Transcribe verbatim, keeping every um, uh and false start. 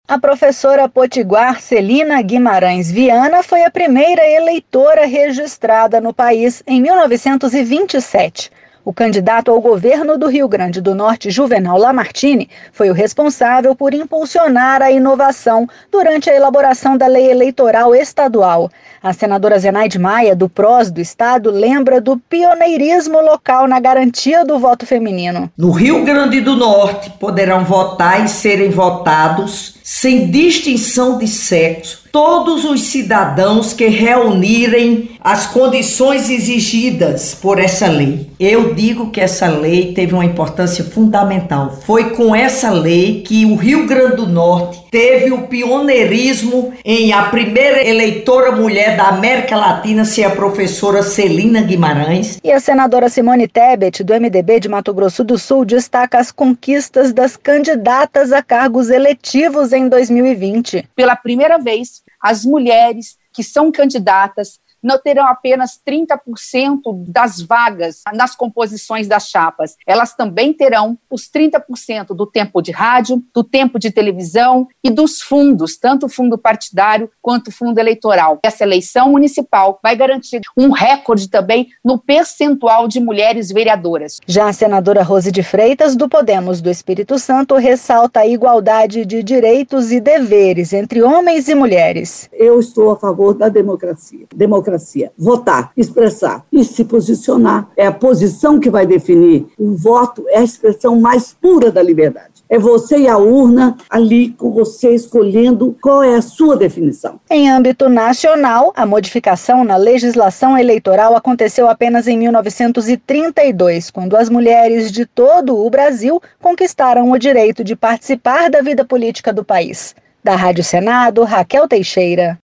A professora potiguar Celina Guimarães Viana foi a primeira eleitora registrada no país em mil novecentos e vinte e sete. O candidato ao governo do Rio Grande do Norte, Juvenal Lamartine, foi o responsável por impulsionar a inovação durante a elaboração da lei eleitoral estadual. A senadora Zenaide Maia, do P R O S do estado, lembra do pioneirismo local na garantia do voto feminino. No Rio Grande do Norte, poderão votar e serem votados, sem distinção de sexo, todos os cidadãos que reunirem as condições exigidas por essa lei. Eu digo que essa lei teve uma importância fundamental. Foi com essa lei que o Rio Grande do Norte teve o pioneirismo em a primeira eleitora mulher da América Latina ser a professora Celina Guimarães. E a senadora Simone Tebet, do M D B de Mato Grosso do Sul, destaca as conquistas das candidatas a cargos eletivos em dois mil e vinte. Pela primeira vez, as mulheres que são candidatas não terão apenas trinta por cento das vagas nas composições das chapas. Elas também terão os trinta por cento do tempo de rádio, do tempo de televisão e dos fundos, tanto o fundo partidário quanto o fundo eleitoral. Essa eleição municipal vai garantir um recorde também no percentual de mulheres vereadoras. Já a senadora Rose de Freitas, do Podemos do Espírito Santo, ressalta a igualdade de direitos e deveres entre homens e mulheres. Eu estou a favor da democracia. Democracia. Votar, expressar e se posicionar é a posição que vai definir. O voto é a expressão mais pura da liberdade. É você e a urna ali com você escolhendo qual é a sua definição. Em âmbito nacional, a modificação na legislação eleitoral aconteceu apenas em mil novecentos e trinta e dois, quando as mulheres de todo o Brasil conquistaram o direito de participar da vida política do país. Da Rádio Senado, Raquel Teixeira.